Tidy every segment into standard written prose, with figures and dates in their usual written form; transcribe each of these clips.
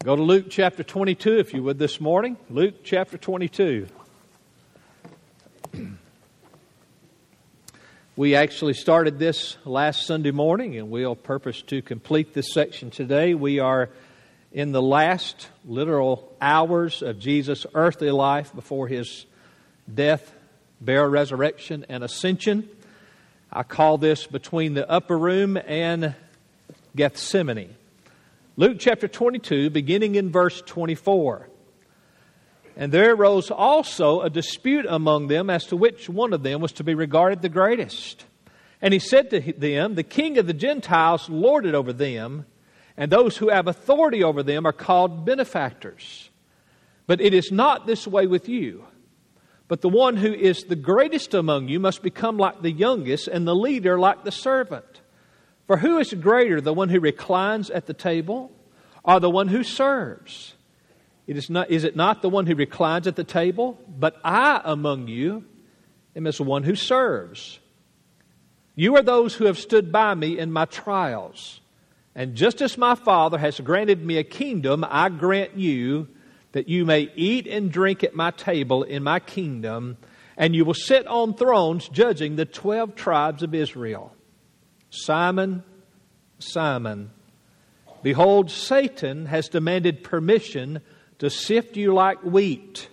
Go to Luke chapter 22, if you would, this morning. Luke chapter 22. We actually started this last Sunday morning, and we'll purpose to complete this section today. We are in the last literal hours of Jesus' earthly life before His death, burial, resurrection, and ascension. I call this Between the Upper Room and Gethsemane. Luke chapter 22, beginning in verse 24. And there arose also a dispute among them as to which one of them was to be regarded the greatest. And he said to them, the king of the Gentiles lorded over them, and those who have authority over them are called benefactors. But it is not this way with you. But the one who is the greatest among you must become like the youngest, and the leader like the servant. For who is greater, the one who reclines at the table or the one who serves? Is it not the one who reclines at the table? But I among you am as one who serves. You are those who have stood by me in my trials. And just as my Father has granted me a kingdom, I grant you that you may eat and drink at my table in my kingdom, and you will sit on thrones judging the 12 tribes of Israel. Simon, Simon, behold, Satan has demanded permission to sift you like wheat,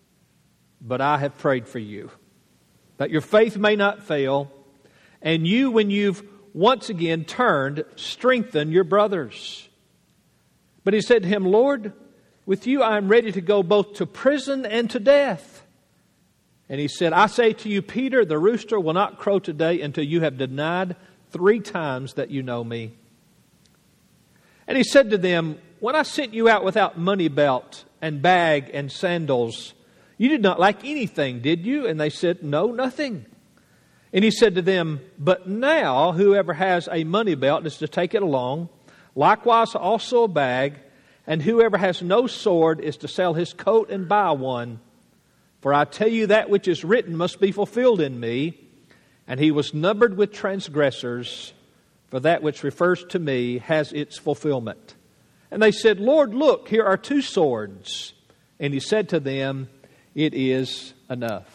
but I have prayed for you, that your faith may not fail, and you, when you've once again turned, strengthen your brothers. But he said to him, Lord, with you I am ready to go both to prison and to death. And he said, I say to you, Peter, the rooster will not crow today until you have denied 3 times that you know me. And he said to them, when I sent you out without money belt and bag and sandals, you did not lack anything, did you? And they said, no, nothing. And he said to them, but now whoever has a money belt is to take it along, likewise also a bag, and whoever has no sword is to sell his coat and buy one. For I tell you that which is written must be fulfilled in me. And he was numbered with transgressors, for that which refers to me has its fulfillment. And they said, Lord, look, here are 2 swords. And he said to them, it is enough.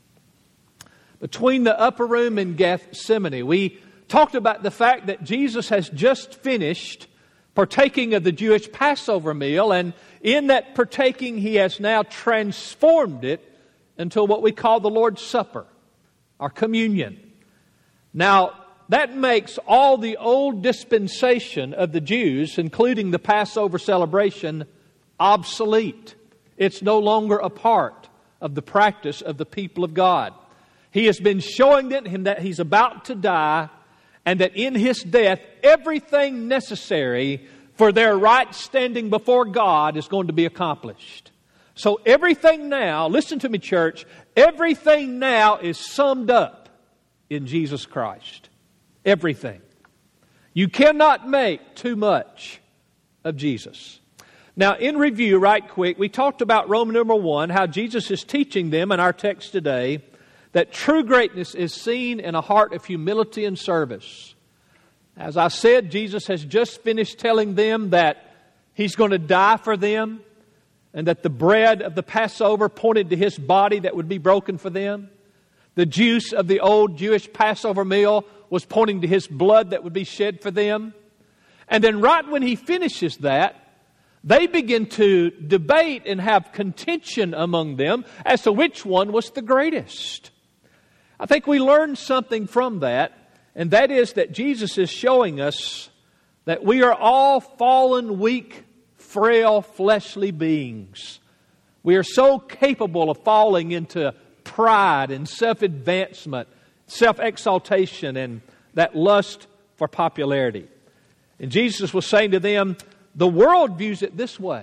Between the upper room and Gethsemane, we talked about the fact that Jesus has just finished partaking of the Jewish Passover meal, and in that partaking, He has now transformed it into what we call the Lord's Supper, our communion. Now, that makes all the old dispensation of the Jews, including the Passover celebration, obsolete. It's no longer a part of the practice of the people of God. He has been showing them that He's about to die, and that in His death, everything necessary for their right standing before God is going to be accomplished. So everything now, listen to me, church, everything now is summed up in Jesus Christ. Everything. You cannot make too much of Jesus. Now, in review, right quick, we talked about Roman numeral 1, how Jesus is teaching them in our text today that true greatness is seen in a heart of humility and service. As I said, Jesus has just finished telling them that He's going to die for them, and that the bread of the Passover pointed to His body that would be broken for them. The juice of the old Jewish Passover meal was pointing to His blood that would be shed for them. And then right when He finishes that, they begin to debate and have contention among them as to which one was the greatest. I think we learned something from that, and that is that Jesus is showing us that we are all fallen, weak, frail, fleshly beings. We are so capable of falling into pride and self-advancement, self-exaltation, and that lust for popularity. And Jesus was saying to them, the world views it this way.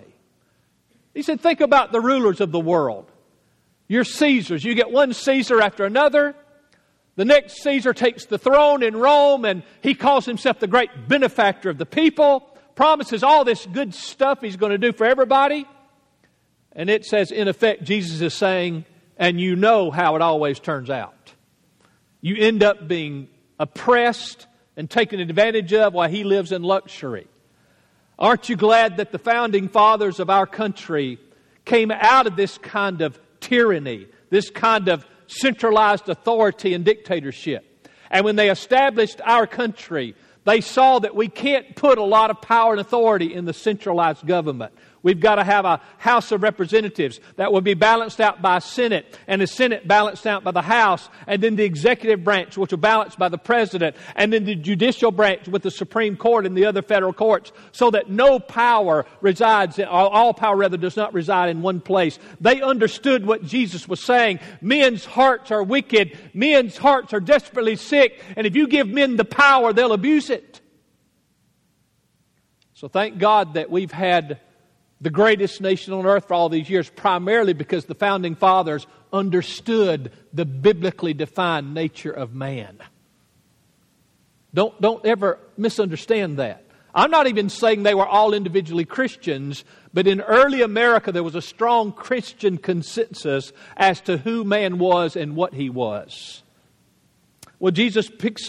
He said, think about the rulers of the world. Your Caesars. You get one Caesar after another. The next Caesar takes the throne in Rome, and he calls himself the great benefactor of the people, promises all this good stuff He's going to do for everybody. And it says, in effect, Jesus is saying, and you know how it always turns out. You end up being oppressed and taken advantage of while he lives in luxury. Aren't you glad that the founding fathers of our country came out of this kind of tyranny, this kind of centralized authority and dictatorship? And when they established our country, they saw that we can't put a lot of power and authority in the centralized government. We've got to have a House of Representatives that will be balanced out by a Senate, and the Senate balanced out by the House, and then the executive branch, which will balance by the President, and then the judicial branch with the Supreme Court and the other federal courts, so that no power resides, all power rather does not reside in one place. They understood what Jesus was saying. Men's hearts are wicked. Men's hearts are desperately sick. And if you give men the power, they'll abuse it. So thank God that we've had the greatest nation on earth for all these years, primarily because the founding fathers understood the biblically defined nature of man. Don't ever misunderstand that. I'm not even saying they were all individually Christians, but in early America there was a strong Christian consensus as to who man was and what he was. Well, Jesus points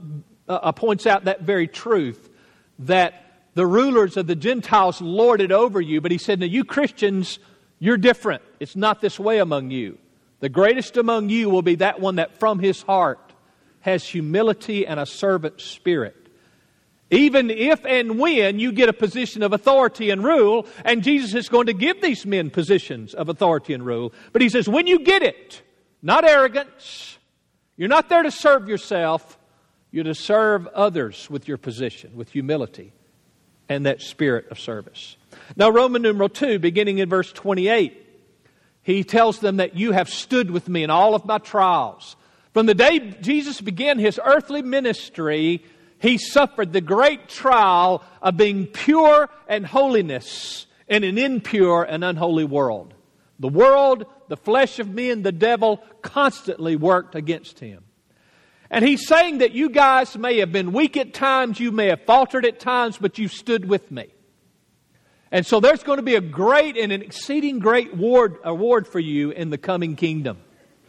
out that very truth, that the rulers of the Gentiles lorded over you, but he said, now you Christians, you're different. It's not this way among you. The greatest among you will be that one that from his heart has humility and a servant spirit. Even if and when you get a position of authority and rule, and Jesus is going to give these men positions of authority and rule, but he says, when you get it, not arrogance, you're not there to serve yourself, you're to serve others with your position, with humility and that spirit of service. Now, Roman numeral 2, beginning in verse 28, he tells them that you have stood with me in all of my trials. From the day Jesus began his earthly ministry, he suffered the great trial of being pure and holiness in an impure and unholy world. The world, the flesh of men, the devil constantly worked against him. And he's saying that you guys may have been weak at times, you may have faltered at times, but you stood with me. And so there's going to be a great and an exceeding great award for you in the coming kingdom.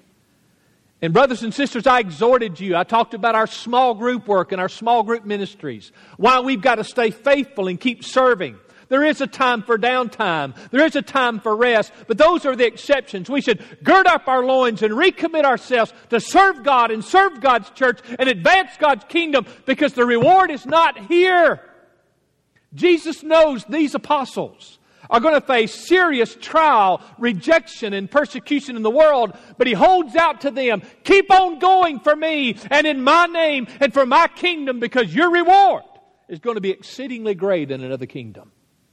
And brothers and sisters, I exhorted you. I talked about our small group work and our small group ministries. Why we've got to stay faithful and keep serving. There is a time for downtime. There is a time for rest. But those are the exceptions. We should gird up our loins and recommit ourselves to serve God and serve God's church and advance God's kingdom, because the reward is not here. Jesus knows these apostles are going to face serious trial, rejection, and persecution in the world, but he holds out to them, keep on going for me and in my name and for my kingdom, because your reward is going to be exceedingly great in another kingdom.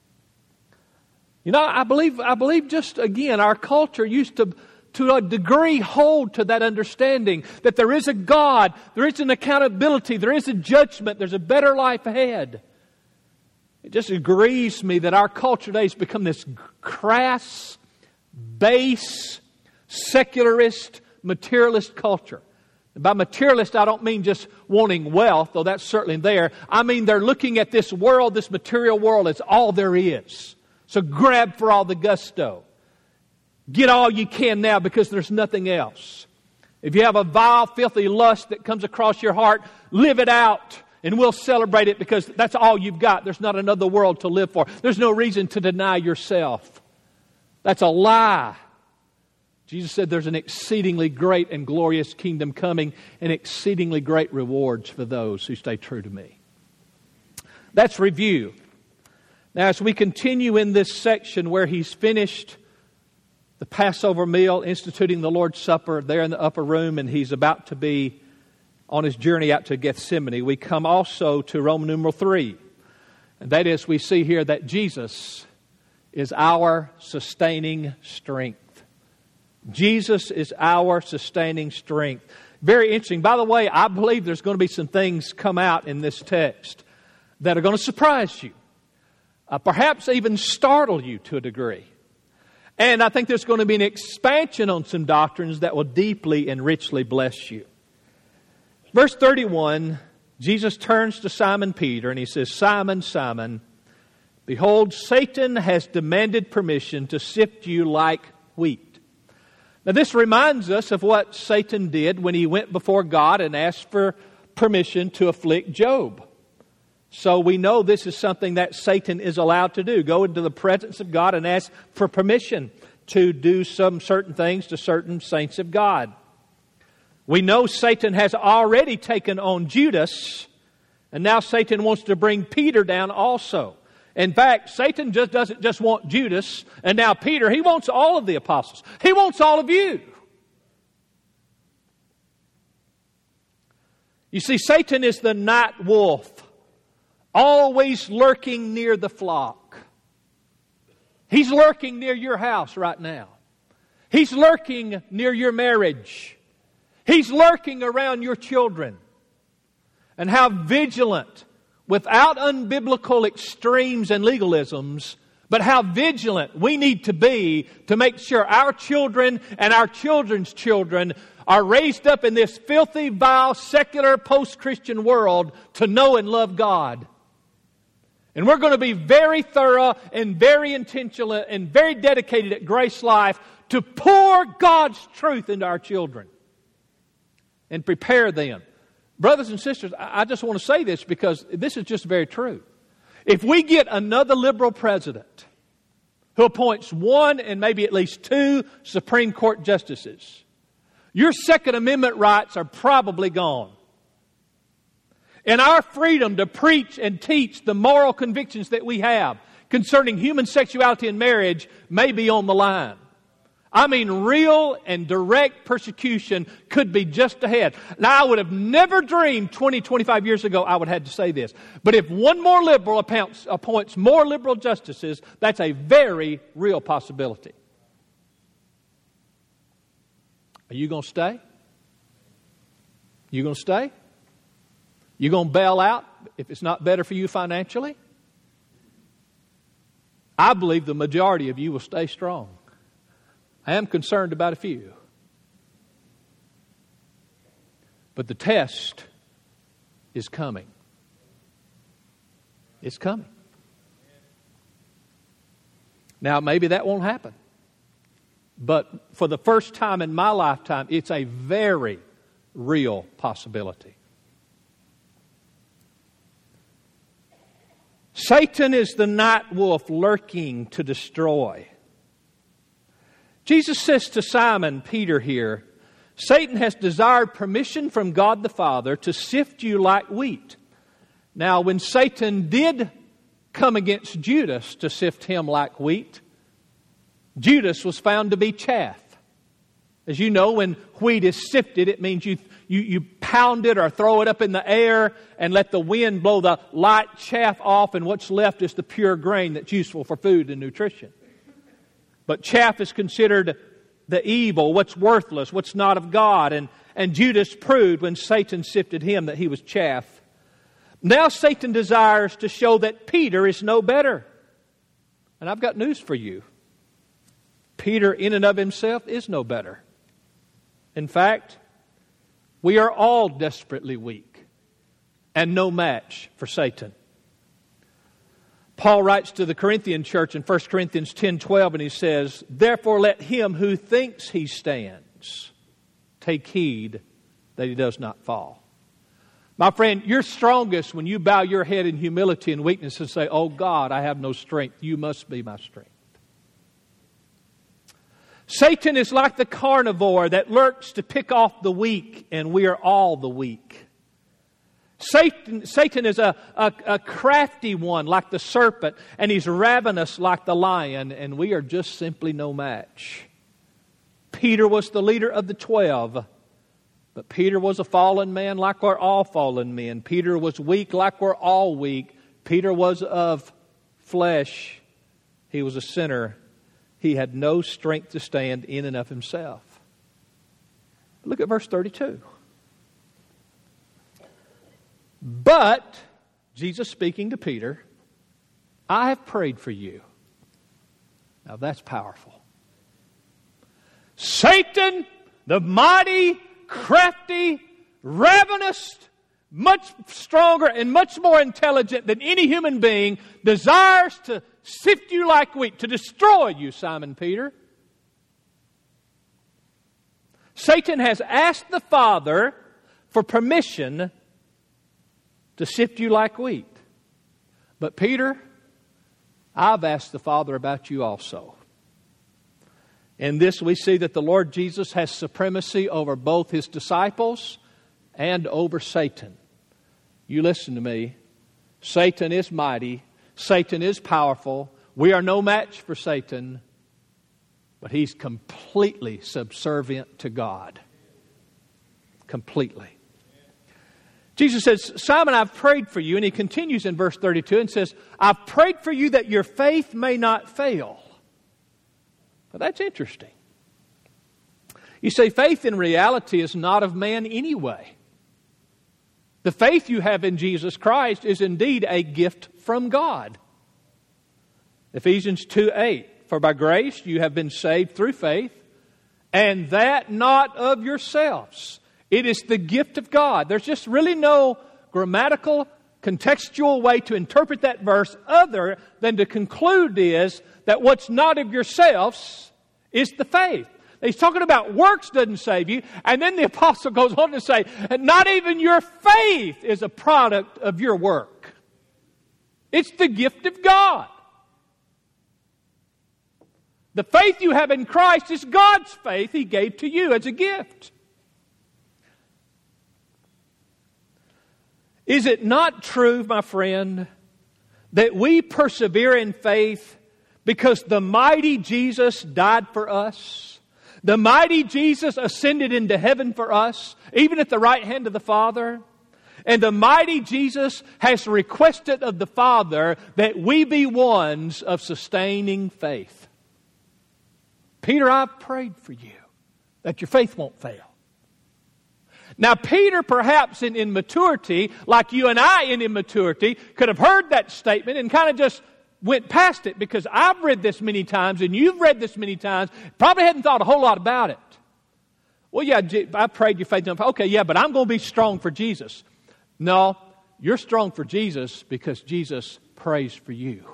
You know, I believe just again, our culture used to a degree hold to that understanding that there is a God, there is an accountability, there is a judgment, there's a better life ahead. It just grieves me that our culture today has become this crass, base, secularist, materialist culture. And by materialist, I don't mean just wanting wealth, though that's certainly there. I mean they're looking at this world, this material world, as all there is. So grab for all the gusto. Get all you can now, because there's nothing else. If you have a vile, filthy lust that comes across your heart, live it out. And we'll celebrate it, because that's all you've got. There's not another world to live for. There's no reason to deny yourself. That's a lie. Jesus said there's an exceedingly great and glorious kingdom coming, and exceedingly great rewards for those who stay true to me. That's review. Now, as we continue in this section where he's finished the Passover meal, instituting the Lord's Supper there in the upper room, and he's about to be on his journey out to Gethsemane, we come also to Roman numeral 3. And that is, we see here that Jesus is our sustaining strength. Jesus is our sustaining strength. Very interesting. By the way, I believe there's going to be some things come out in this text that are going to surprise you. Perhaps even startle you to a degree. And I think there's going to be an expansion on some doctrines that will deeply and richly bless you. Verse 31, Jesus turns to Simon Peter and he says, Simon, Simon, behold, Satan has demanded permission to sift you like wheat. Now this reminds us of what Satan did when he went before God and asked for permission to afflict Job. So we know this is something that Satan is allowed to do. Go into the presence of God and ask for permission to do some certain things to certain saints of God. We know Satan has already taken on Judas, and now Satan wants to bring Peter down also. In fact, Satan just doesn't just want Judas and now Peter. He wants all of the apostles. He wants all of you. You see, Satan is the night wolf, always lurking near the flock. He's lurking near your house right now. He's lurking near your marriage. He's lurking around your children. And how vigilant, without unbiblical extremes and legalisms, but how vigilant we need to be to make sure our children and our children's children are raised up in this filthy, vile, secular, post-Christian world to know and love God. And we're going to be very thorough and very intentional and very dedicated at Grace Life to pour God's truth into our children and prepare them. Brothers and sisters, I just want to say this because this is just very true. If we get another liberal president who appoints one and maybe at least two Supreme Court justices, your Second Amendment rights are probably gone. And our freedom to preach and teach the moral convictions that we have concerning human sexuality and marriage may be on the line. I mean, real and direct persecution could be just ahead. Now, I would have never dreamed 20, 25 years ago I would have had to say this. But if one more liberal appoints more liberal justices, that's a very real possibility. Are you going to stay? You going to stay? You going to bail out if it's not better for you financially? I believe the majority of you will stay strong. I am concerned about a few. But the test is coming. It's coming. Now, maybe that won't happen. But for the first time in my lifetime, it's a very real possibility. Satan is the night wolf lurking to destroy. Jesus says to Simon Peter here, Satan has desired permission from God the Father to sift you like wheat. Now, when Satan did come against Judas to sift him like wheat, Judas was found to be chaff. As you know, when wheat is sifted, it means you pound it or throw it up in the air and let the wind blow the light chaff off, and what's left is the pure grain that's useful for food and nutrition. But chaff is considered the evil, what's worthless, what's not of God. And Judas proved when Satan sifted him that he was chaff. Now Satan desires to show that Peter is no better. And I've got news for you. Peter in and of himself is no better. In fact, we are all desperately weak and no match for Satan. Paul writes to the Corinthian church in 1 Corinthians 10:12, and he says, therefore let him who thinks he stands take heed that he does not fall. My friend, you're strongest when you bow your head in humility and weakness and say, oh God, I have no strength. You must be my strength. Satan is like the carnivore that lurks to pick off the weak, and we are all the weak. Satan is a crafty one like the serpent, and he's ravenous like the lion, and we are just simply no match. Peter was the leader of the 12, but Peter was a fallen man like we're all fallen men. Peter was weak like we're all weak. Peter was of flesh. He was a sinner. He had no strength to stand in and of himself. Look at verse 32. But, Jesus speaking to Peter, I have prayed for you. Now that's powerful. Satan, the mighty, crafty, ravenous, much stronger and much more intelligent than any human being, desires to sift you like wheat, to destroy you, Simon Peter. Satan has asked the Father for permission to sift you like wheat. But Peter, I've asked the Father about you also. In this we see that the Lord Jesus has supremacy over both His disciples and over Satan. You listen to me. Satan is mighty. Satan is powerful. We are no match for Satan. But he's completely subservient to God. Completely. Jesus says, Simon, I've prayed for you. And he continues in verse 32 and says, I've prayed for you that your faith may not fail. Well, that's interesting. You say faith in reality is not of man anyway. The faith you have in Jesus Christ is indeed a gift from God. Ephesians 2:8, for by grace you have been saved through faith, and that not of yourselves. It is the gift of God. There's just really no grammatical, contextual way to interpret that verse other than to conclude is that what's not of yourselves is the faith. He's talking about works doesn't save you. And then the apostle goes on to say, not even your faith is a product of your work. It's the gift of God. The faith you have in Christ is God's faith He gave to you as a gift. Is it not true, my friend, that we persevere in faith because the mighty Jesus died for us? The mighty Jesus ascended into heaven for us, even at the right hand of the Father. And the mighty Jesus has requested of the Father that we be ones of sustaining faith. Peter, I've prayed for you that your faith won't fail. Now, Peter, perhaps in immaturity, like you and I in immaturity, could have heard that statement and kind of just went past it, because I've read this many times and you've read this many times, probably hadn't thought a whole lot about it. Well, yeah, I prayed your faith. Okay, yeah, but I'm going to be strong for Jesus. No, you're strong for Jesus because Jesus prays for you.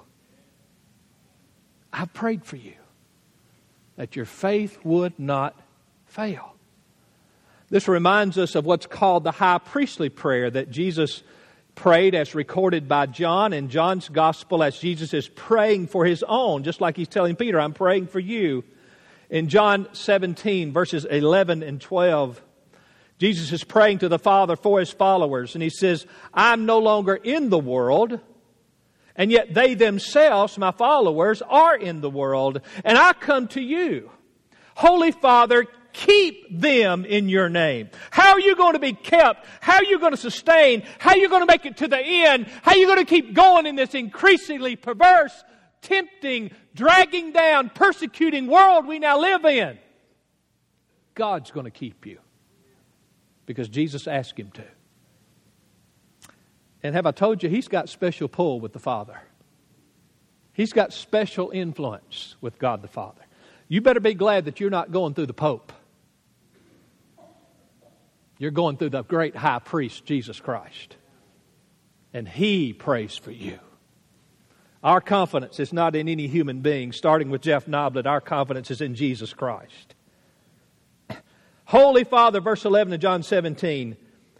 I prayed for you that your faith would not fail. This reminds us of what's called the high priestly prayer that Jesus prayed as recorded by John in John's Gospel as Jesus is praying for His own, just like He's telling Peter, I'm praying for you. In John 17, verses 11 and 12, Jesus is praying to the Father for His followers, and He says, I'm no longer in the world, and yet they themselves, my followers, are in the world, and I come to you. Holy Father, keep them in your name. How are you going to be kept? How are you going to sustain? How are you going to make it to the end? How are you going to keep going in this increasingly perverse, tempting, dragging down, persecuting world we now live in? God's going to keep you because Jesus asked Him to. And have I told you, He's got special pull with the Father. He's got special influence with God the Father. You better be glad that you're not going through the Pope. You're going through the great high priest, Jesus Christ. And He prays for you. Our confidence is not in any human being. Starting with Jeff Noblet, our confidence is in Jesus Christ. Holy Father, verse 11 of John 17.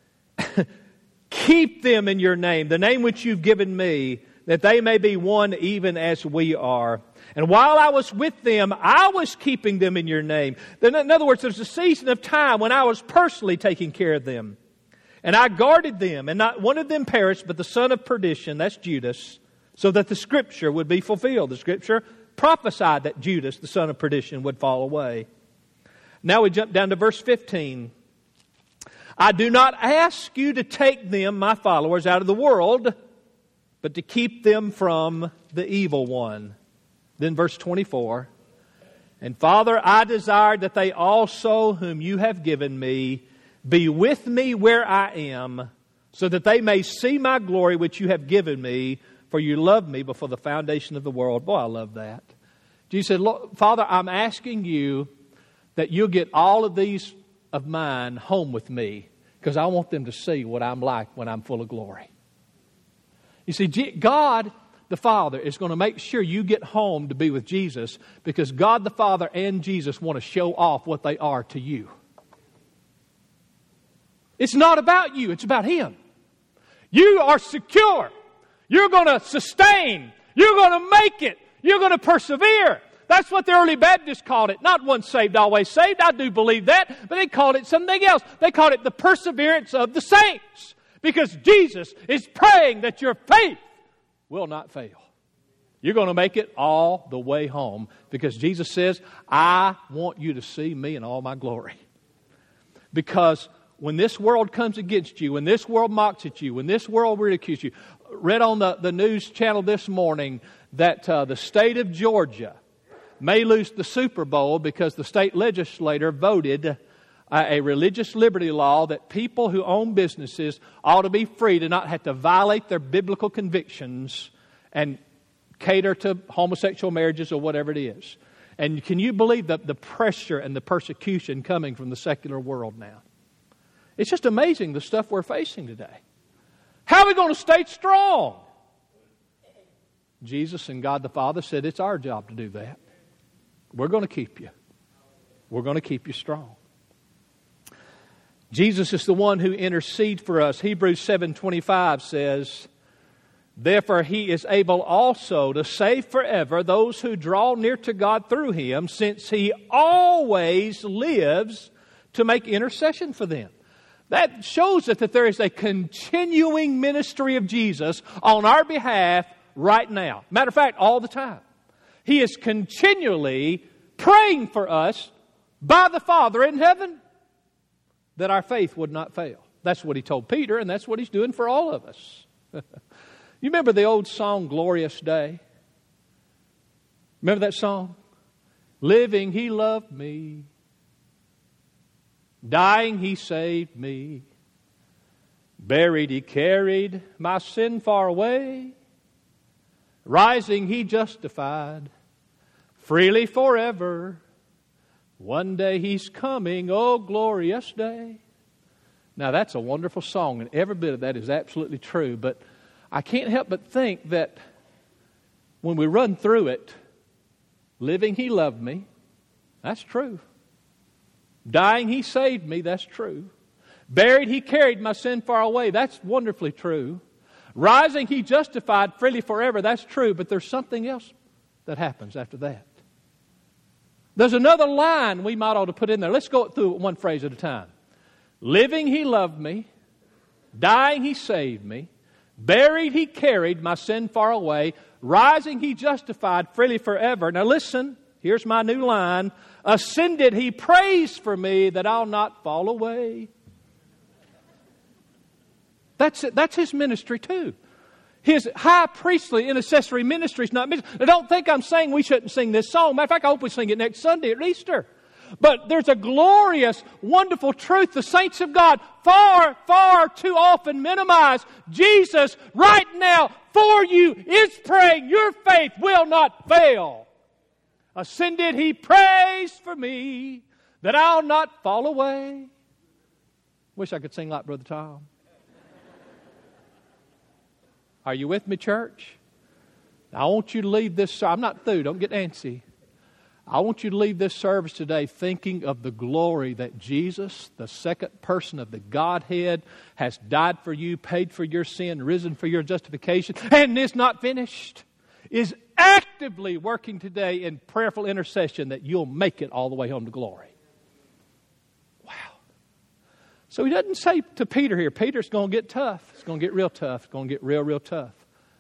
Keep them in your name, the name which you've given me, that they may be one even as we are. And while I was with them, I was keeping them in your name. In other words, there's a season of time when I was personally taking care of them. And I guarded them, and not one of them perished, but the son of perdition, that's Judas, so that the Scripture would be fulfilled. The Scripture prophesied that Judas, the son of perdition, would fall away. Now we jump down to verse 15. I do not ask you to take them, my followers, out of the world, but to keep them from the evil one. Then verse 24, and Father, I desire that they also whom you have given me be with me where I am, so that they may see my glory which you have given me, for you loved me before the foundation of the world. Boy, I love that. Jesus said, Father, I'm asking you that you'll get all of these of mine home with me, because I want them to see what I'm like when I'm full of glory. You see, God the Father is going to make sure you get home to be with Jesus, because God the Father and Jesus want to show off what they are to you. It's not about you, it's about Him. You are secure. You're going to sustain. You're going to make it. You're going to persevere. That's what the early Baptists called it. Not once saved, always saved. I do believe that. But they called it something else. They called it the perseverance of the saints. Because Jesus is praying that your faith will not fail. You're going to make it all the way home. Because Jesus says, I want you to see me in all my glory. Because when this world comes against you, when this world mocks at you, when this world ridicules you, read on the news channel this morning that the state of Georgia may lose the Super Bowl because the state legislature voted a religious liberty law that people who own businesses ought to be free to not have to violate their biblical convictions and cater to homosexual marriages or whatever it is. And can you believe the pressure and the persecution coming from the secular world now? It's just amazing the stuff we're facing today. How are we going to stay strong? Jesus and God the Father said it's our job to do that. We're going to keep you. We're going to keep you strong. Jesus is the one who intercedes for us. Hebrews 7:25 says, therefore He is able also to save forever those who draw near to God through Him, since He always lives to make intercession for them. That shows us that there is a continuing ministry of Jesus on our behalf right now. Matter of fact, all the time. He is continually praying for us by the Father in heaven that our faith would not fail. That's what He told Peter, and that's what He's doing for all of us. You remember the old song, Glorious Day? Remember that song? Living, He loved me. Dying, He saved me. Buried, He carried my sin far away. Rising, He justified. Freely forever. One day He's coming, oh glorious day. Now that's a wonderful song, and every bit of that is absolutely true. But I can't help but think that when we run through it, living He loved me, that's true. Dying He saved me, that's true. Buried He carried my sin far away, that's wonderfully true. Rising He justified freely forever, that's true. But there's something else that happens after that. There's another line we might ought to put in there. Let's go through it one phrase at a time. Living He loved me. Dying He saved me. Buried He carried my sin far away. Rising He justified freely forever. Now listen, here's my new line. Ascended He prays for me that I'll not fall away. That's it. That's His ministry too. His high priestly intercessory ministry is not ministry. Now don't think I'm saying we shouldn't sing this song. Matter of fact, I hope we sing it next Sunday at Easter. But there's a glorious, wonderful truth the saints of God far, far too often minimize. Jesus right now for you is praying. Your faith will not fail. Ascended He prays for me that I'll not fall away. Wish I could sing like Brother Tom. Are you with me, church? I want you to leave this. I'm not through. Don't get antsy. I want you to leave this service today thinking of the glory that Jesus, the second person of the Godhead, has died for you, paid for your sin, risen for your justification, and is not finished. Is actively working today in prayerful intercession that you'll make it all the way home to glory. Wow. So He doesn't say to Peter here, Peter, it's going to get tough. It's going to get real tough. It's going to get real, real tough.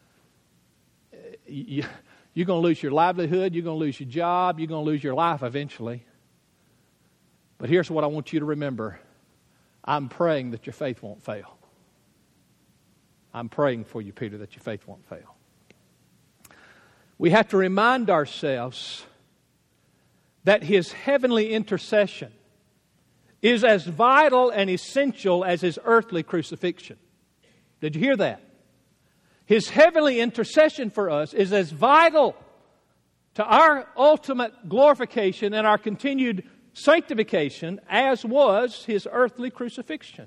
You're going to lose your livelihood. You're going to lose your job. You're going to lose your life eventually. But here's what I want you to remember. I'm praying that your faith won't fail. I'm praying for you, Peter, that your faith won't fail. We have to remind ourselves that His heavenly intercession is as vital and essential as His earthly crucifixion. Did you hear that? His heavenly intercession for us is as vital to our ultimate glorification and our continued sanctification as was His earthly crucifixion.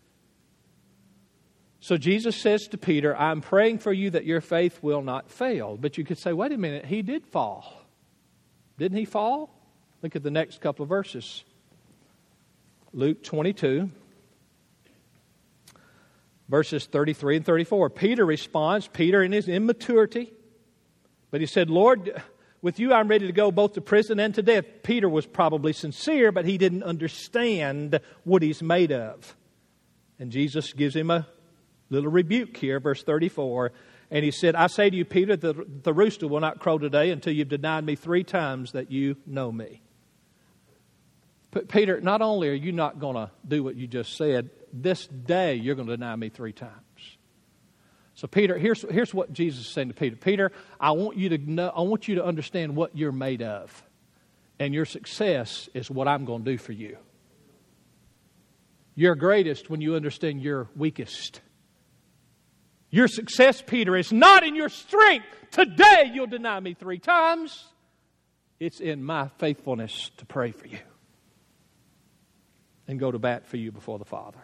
So Jesus says to Peter, I'm praying for you that your faith will not fail. But you could say, wait a minute, He did fall. Didn't He fall? Look at the next couple of verses. Luke 22. Verses 33 and 34. Peter responds, Peter in his immaturity, but he said, Lord, with you I'm ready to go both to prison and to death. Peter was probably sincere, but he didn't understand what he's made of. And Jesus gives him a little rebuke here, verse 34. And he said, I say to you, Peter, the rooster will not crow today until you've denied me 3 times that you know me. But Peter, not only are you not going to do what you just said, this day you're going to deny me 3 times. So Peter, here's what Jesus is saying to Peter. Peter, I want you to understand what you're made of. And your success is what I'm going to do for you. You're greatest when you understand you're weakest. Your success, Peter, is not in your strength. Today you'll deny me 3 times. It's in my faithfulness to pray for you and go to bat for you before the Father.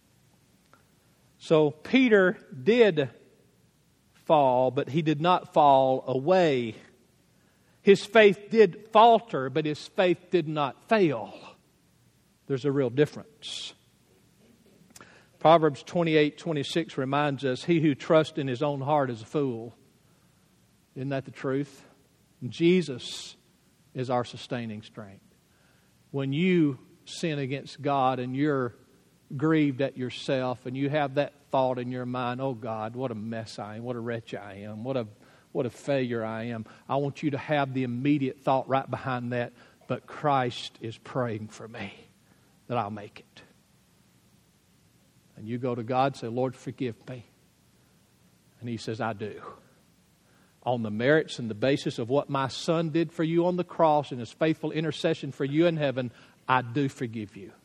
So Peter did fall, but he did not fall away. His faith did falter, but his faith did not fail. There's a real difference. Proverbs 28:26 reminds us, he who trusts in his own heart is a fool. Isn't that the truth? Jesus is our sustaining strength. When you sin against God and you're grieved at yourself and you have that thought in your mind, oh God, what a mess I am, what a wretch I am, what a failure I am. I want you to have the immediate thought right behind that, but Christ is praying for me that I'll make it. And you go to God and say, Lord, forgive me. And He says, I do. On the merits and the basis of what my Son did for you on the cross and His faithful intercession for you in heaven, I do forgive you.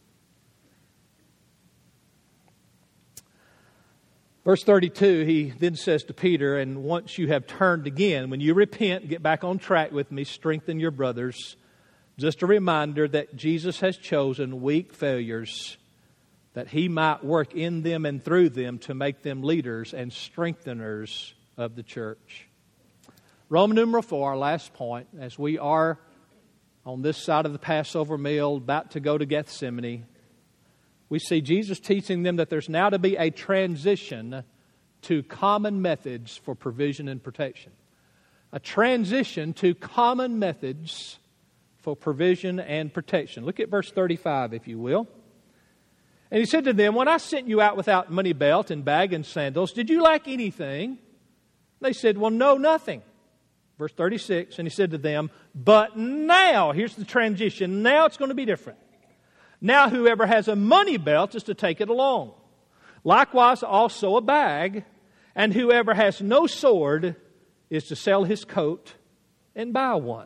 Verse 32, he then says to Peter, and once you have turned again, when you repent, get back on track with me, strengthen your brothers. Just a reminder that Jesus has chosen weak failures that He might work in them and through them to make them leaders and strengtheners of the church. Roman numeral 4, our last point, as we are on this side of the Passover meal, about to go to Gethsemane, we see Jesus teaching them that there's now to be a transition to common methods for provision and protection. A transition to common methods for provision and protection. Look at verse 35, if you will. And He said to them, when I sent you out without money belt and bag and sandals, did you lack anything? They said, well, no, nothing. Verse 36, and He said to them, but now, here's the transition, now it's going to be different. Now whoever has a money belt is to take it along. Likewise also a bag, and whoever has no sword is to sell his coat and buy one.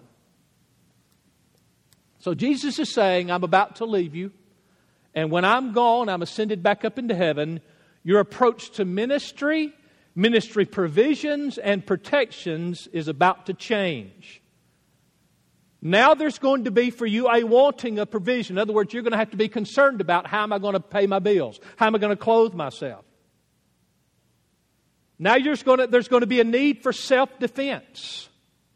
So Jesus is saying, I'm about to leave you, and when I'm gone, I'm ascended back up into heaven. Your approach to ministry provisions, and protections is about to change. Now there's going to be for you a wanting of provision. In other words, you're going to have to be concerned about how am I going to pay my bills? How am I going to clothe myself? Now there's going to be a need for self-defense.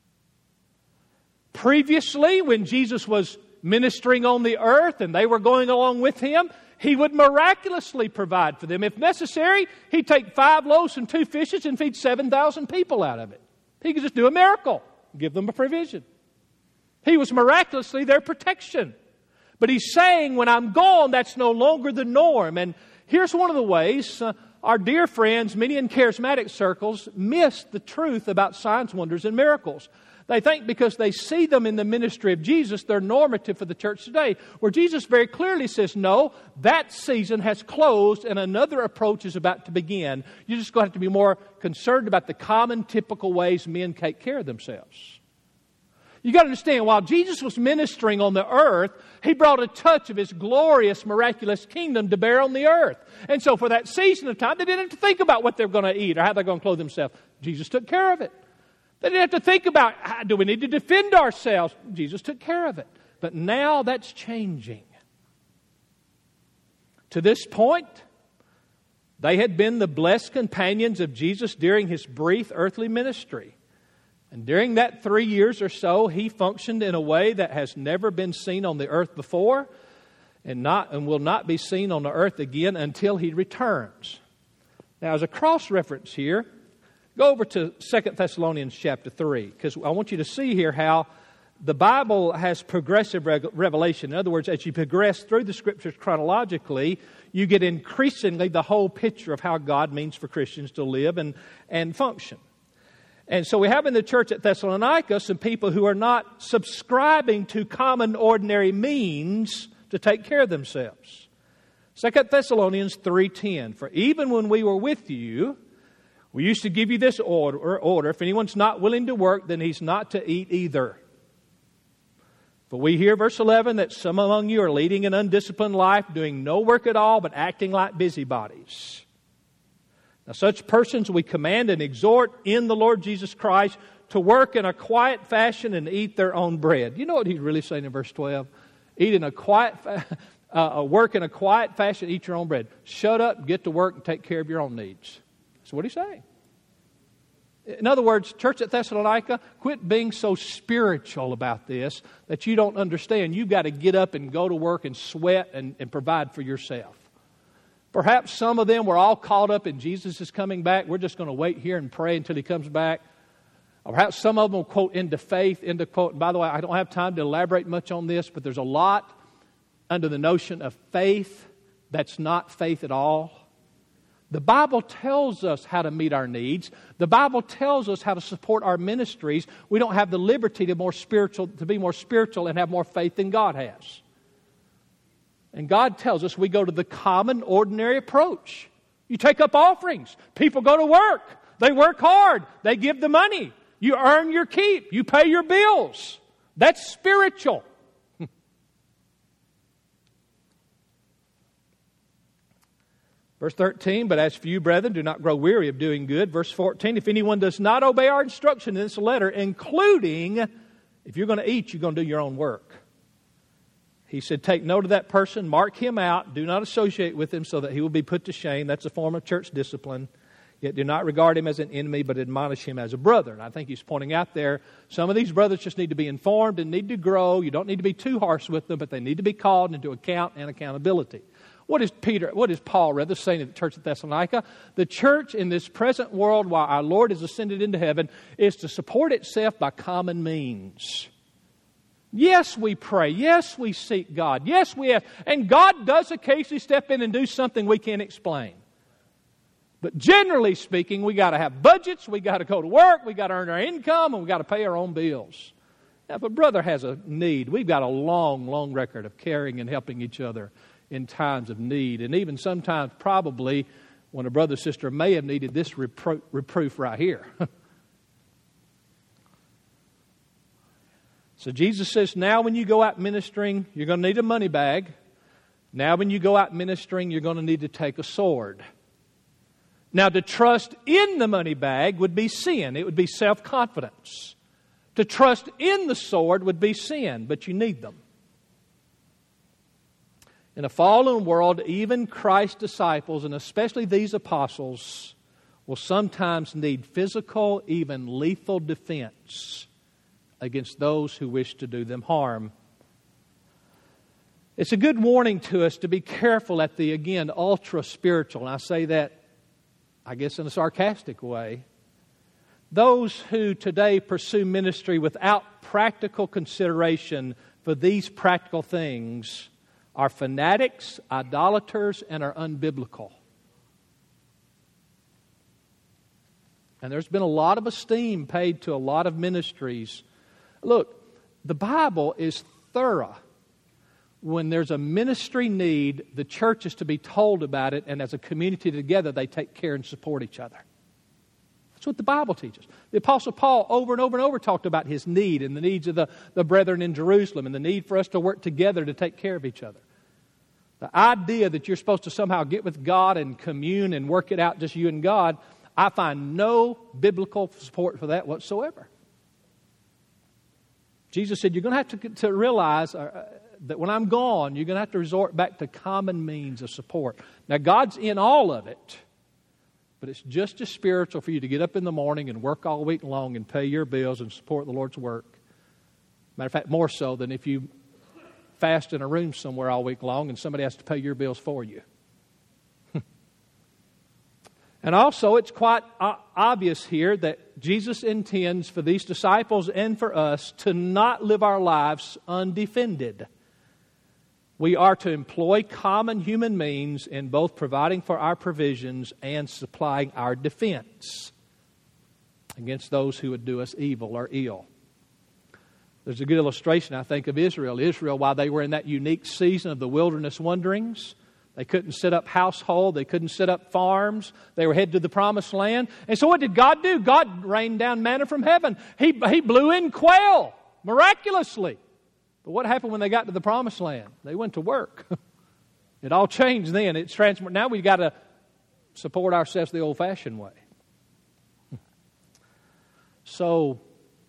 Previously, when Jesus was ministering on the earth and they were going along with Him, He would miraculously provide for them. If necessary, He'd take 5 loaves and 2 fishes and feed 7,000 people out of it. He could just do a miracle, give them a provision. He was miraculously their protection. But He's saying, when I'm gone, that's no longer the norm. And here's one of the ways our dear friends, many in charismatic circles, miss the truth about signs, wonders, and miracles. They think because they see them in the ministry of Jesus, they're normative for the church today. Where Jesus very clearly says, no, that season has closed and another approach is about to begin. You're just going to have to be more concerned about the common, typical ways men take care of themselves. You've got to understand, while Jesus was ministering on the earth, He brought a touch of His glorious, miraculous kingdom to bear on the earth. And so for that season of time, they didn't have to think about what they're going to eat or how they're going to clothe themselves. Jesus took care of it. They didn't have to think about, do we need to defend ourselves? Jesus took care of it. But now that's changing. To this point, they had been the blessed companions of Jesus during His brief earthly ministry. And during that 3 years or so, He functioned in a way that has never been seen on the earth before and will not be seen on the earth again until He returns. Now, as a cross-reference here, go over to 2 Thessalonians chapter 3, because I want you to see here how the Bible has progressive revelation. In other words, as you progress through the Scriptures chronologically, you get increasingly the whole picture of how God means for Christians to live and function. And so we have in the church at Thessalonica some people who are not subscribing to common ordinary means to take care of themselves. 2 Thessalonians 3:10, for even when we were with you, we used to give you this order, if anyone's not willing to work, then he's not to eat either. For we hear, verse 11, that some among you are leading an undisciplined life, doing no work at all, but acting like busybodies. Now such persons we command and exhort in the Lord Jesus Christ to work in a quiet fashion and eat their own bread. You know what he's really saying in verse 12? Work in a quiet fashion, eat your own bread. Shut up, get to work, and take care of your own needs. That's what he's saying. In other words, church at Thessalonica, quit being so spiritual about this that you don't understand. You've got to get up and go to work and sweat and provide for yourself. Perhaps some of them were all caught up in Jesus is coming back. We're just going to wait here and pray until He comes back. Or perhaps some of them will quote into faith, into quote. And by the way, I don't have time to elaborate much on this, but there's a lot under the notion of faith that's not faith at all. The Bible tells us how to meet our needs. The Bible tells us how to support our ministries. We don't have the liberty to be more spiritual and have more faith than God has. And God tells us we go to the common, ordinary approach. You take up offerings. People go to work. They work hard. They give the money. You earn your keep. You pay your bills. That's spiritual. Verse 13, but as for you, brethren, do not grow weary of doing good. Verse 14, if anyone does not obey our instruction in this letter, including, if you're going to eat, you're going to do your own work. He said, take note of that person, mark him out, do not associate with him so that he will be put to shame. That's a form of church discipline. Yet do not regard him as an enemy, but admonish him as a brother. And I think he's pointing out there, some of these brothers just need to be informed and need to grow. You don't need to be too harsh with them, but they need to be called into account and accountability. What is Paul saying to the church at Thessalonica? The church in this present world, while our Lord is ascended into heaven, is to support itself by common means. Yes, we pray. Yes, we seek God. Yes, we have. And God does occasionally step in and do something we can't explain. But generally speaking, we got to have budgets, we got to go to work, we got to earn our income, and we got to pay our own bills. Now, if a brother has a need, we've got a long, long record of caring and helping each other in times of need. And even sometimes probably when a brother or sister may have needed this reproof right here. So Jesus says, now when you go out ministering, you're going to need a money bag. Now when you go out ministering, you're going to need to take a sword. Now to trust in the money bag would be sin. It would be self-confidence. To trust in the sword would be sin, but you need them. In a fallen world, even Christ's disciples, and especially these apostles, will sometimes need physical, even lethal defense against those who wish to do them harm. It's a good warning to us to be careful at the, again, ultra-spiritual. And I say that, I guess, in a sarcastic way. Those who today pursue ministry without practical consideration for these practical things are fanatics, idolaters, and are unbiblical. And there's been a lot of esteem paid to a lot of ministries. Look, the Bible is thorough. When there's a ministry need, the church is to be told about it, and as a community together, they take care and support each other. That's what the Bible teaches. The Apostle Paul over and over and over talked about his need and the needs of the brethren in Jerusalem and the need for us to work together to take care of each other. The idea that you're supposed to somehow get with God and commune and work it out just you and God, I find no biblical support for that whatsoever. Jesus said, you're going to have to realize that when I'm gone, you're going to have to resort back to common means of support. Now, God's in all of it, but it's just as spiritual for you to get up in the morning and work all week long and pay your bills and support the Lord's work. Matter of fact, more so than if you fast in a room somewhere all week long and somebody has to pay your bills for you. And also, it's quite obvious here that Jesus intends for these disciples and for us to not live our lives undefended. We are to employ common human means in both providing for our provisions and supplying our defense against those who would do us evil or ill. There's a good illustration, I think, of Israel. Israel, while they were in that unique season of the wilderness wanderings, they couldn't set up household, they couldn't set up farms, they were headed to the promised land. And so what did God do? God rained down manna from heaven. He blew in quail miraculously. But what happened when they got to the promised land? They went to work. It all changed then. It's transformed. Now we've got to support ourselves the old-fashioned way. So,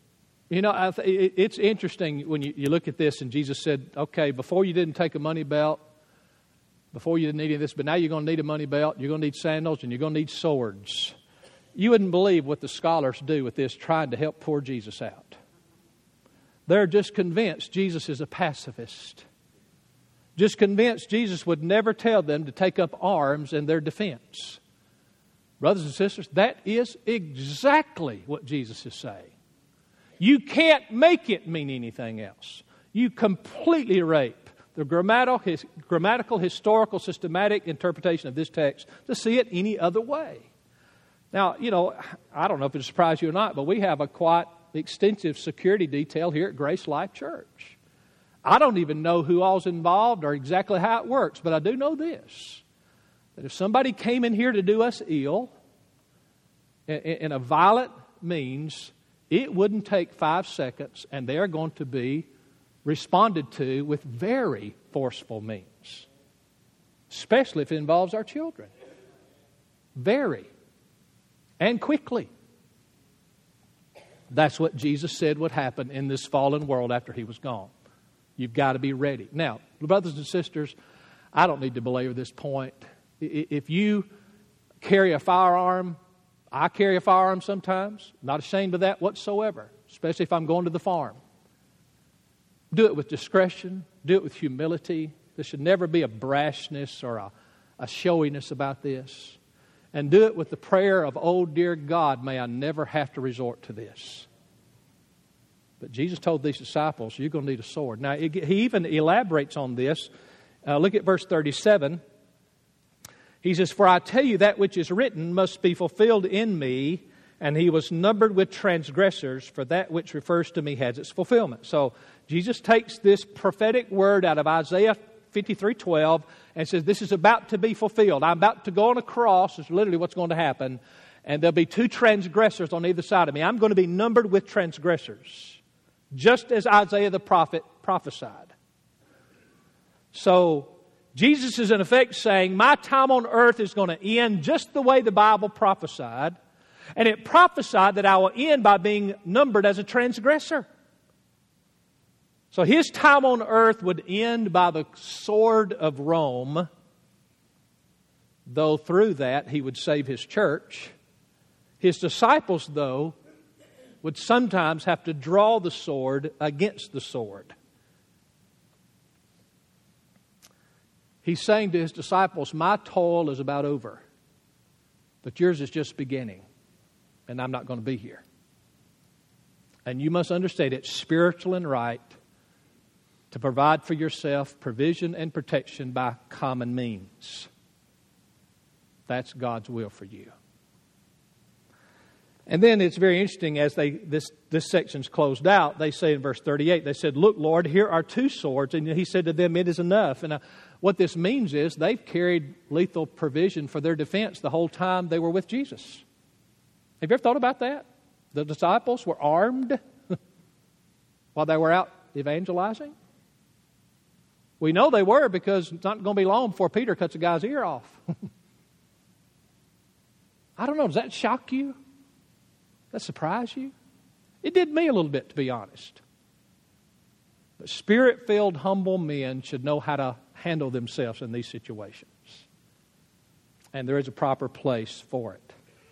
it's interesting when you look at this and Jesus said, okay, before you didn't take a money belt, before you didn't need any of this, but now you're going to need a money belt, you're going to need sandals, and you're going to need swords. You wouldn't believe what the scholars do with this, trying to help poor Jesus out. They're just convinced Jesus is a pacifist. Just convinced Jesus would never tell them to take up arms in their defense. Brothers and sisters, that is exactly what Jesus is saying. You can't make it mean anything else. You completely rape the grammatical, historical, systematic interpretation of this text to see it any other way. Now, I don't know if it surprised you or not, but we have a quite extensive security detail here at Grace Life Church. I don't even know who all's involved or exactly how it works, but I do know this, that if somebody came in here to do us ill in a violent means, it wouldn't take 5 seconds, and they are going to be responded to with very forceful means, especially if it involves our children. Very. And quickly. That's what Jesus said would happen in this fallen world after He was gone. You've got to be ready. Now, brothers and sisters, I don't need to belabor this point. If you carry a firearm, I carry a firearm sometimes. Not ashamed of that whatsoever, especially if I'm going to the farm. Do it with discretion. Do it with humility. There should never be a brashness or a showiness about this. And do it with the prayer of, oh, dear God, may I never have to resort to this. But Jesus told these disciples, you're going to need a sword. Now, He even elaborates on this. Look at verse 37. He says, for I tell you that which is written must be fulfilled in me, and He was numbered with transgressors, for that which refers to me has its fulfillment. So Jesus takes this prophetic word out of Isaiah 53:12 and says, this is about to be fulfilled. I'm about to go on a cross. It's literally what's going to happen. And there'll be 2 transgressors on either side of me. I'm going to be numbered with transgressors, just as Isaiah the prophet prophesied. So Jesus is in effect saying, my time on earth is going to end just the way the Bible prophesied. And it prophesied that I will end by being numbered as a transgressor. So His time on earth would end by the sword of Rome, though through that He would save His church. His disciples, though, would sometimes have to draw the sword against the sword. He's saying to His disciples, my toil is about over, but yours is just beginning, and I'm not going to be here. And you must understand it's spiritual and right to provide for yourself provision and protection by common means. That's God's will for you. And then it's very interesting as this section's closed out, they say in verse 38, they said, look, Lord, here are 2 swords. And He said to them, it is enough. And what this means is they've carried lethal provision for their defense the whole time they were with Jesus. Have you ever thought about that? The disciples were armed while they were out evangelizing. We know they were because it's not going to be long before Peter cuts a guy's ear off. I don't know, does that shock you? Does that surprise you? It did me a little bit, to be honest. But Spirit-filled, humble men should know how to handle themselves in these situations. And there is a proper place for it.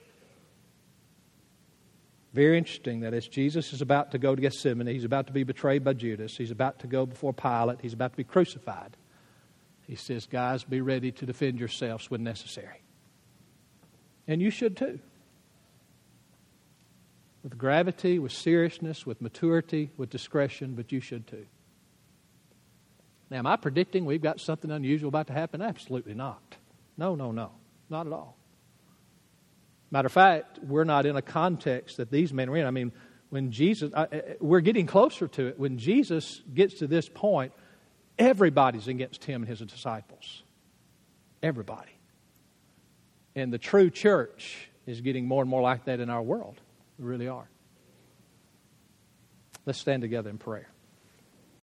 Very interesting that as Jesus is about to go to Gethsemane, He's about to be betrayed by Judas, He's about to go before Pilate, He's about to be crucified. He says, guys, be ready to defend yourselves when necessary. And you should too. With gravity, with seriousness, with maturity, with discretion, but you should too. Now, am I predicting we've got something unusual about to happen? Absolutely not. No, not at all. Matter of fact, we're not in a context that these men were in. I mean, when Jesus, we're getting closer to it. When Jesus gets to this point, everybody's against him and his disciples. Everybody. And the true church is getting more and more like that in our world. We really are. Let's stand together in prayer.